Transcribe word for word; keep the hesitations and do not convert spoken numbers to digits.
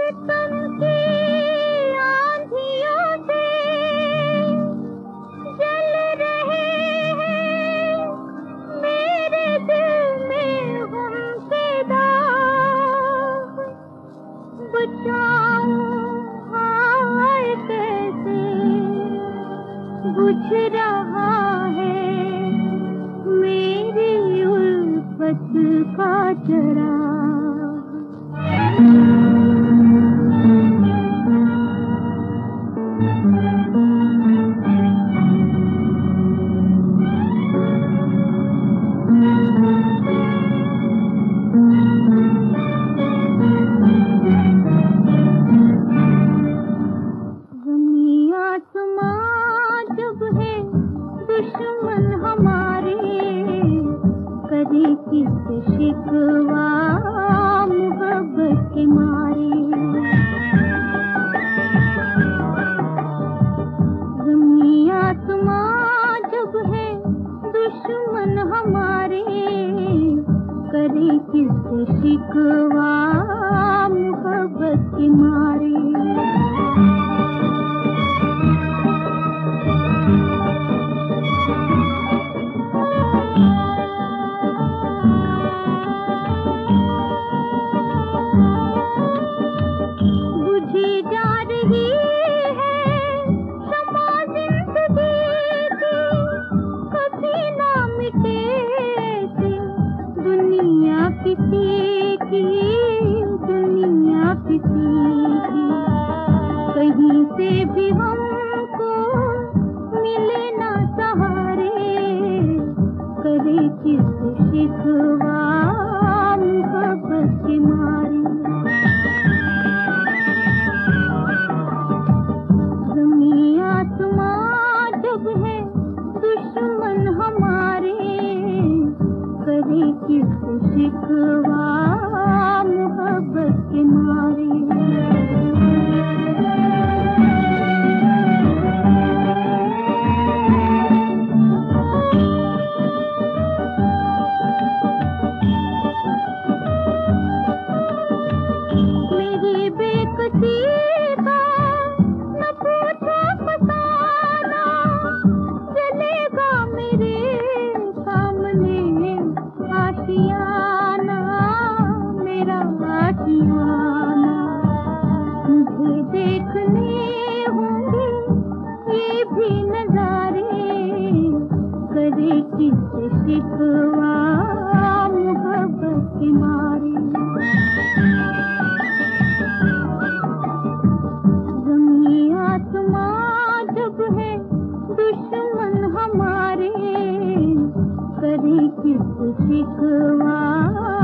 सितम की आंधियों से जल रहे हैं मेरे दिल में उनके दाग। बचाऊं हाय कैसे बुझ रहा है मेरी उल्फत का चराग। ज़मीं आसमां जब है दुश्मन हमारे, करे किससे शिकवा मोहब्बत के मारे। ज़मीं आसमां जब है दुश्मन हमारे, करे किससे शिकवा मोहब्बत के मारे। बुझी जा रही है शम्मा ज़िंदगी की, कभी ना मिटे ऐसे दुनिया किसी की, दुनिया किसी की। कहीं से भी हमको मिले ना सहारे, करे किससे शिकवा मोहब्बत के मारे। ज़मीं आसमां जब है दुश्मन हमारे, करे किससे शिकवा मोहब्बत के मारे। मेरी बेकसी का न पूछो फसाना, चलेगा मेरे सामने आशियाना, मेरा आशियाना। मुझे देखने होंगे ये भी नजारे, करे किससे शिकवा मोहब्बत के मारे। ज़मीं आसमां जब है दुश्मन हमारे, करे किससे शिकवा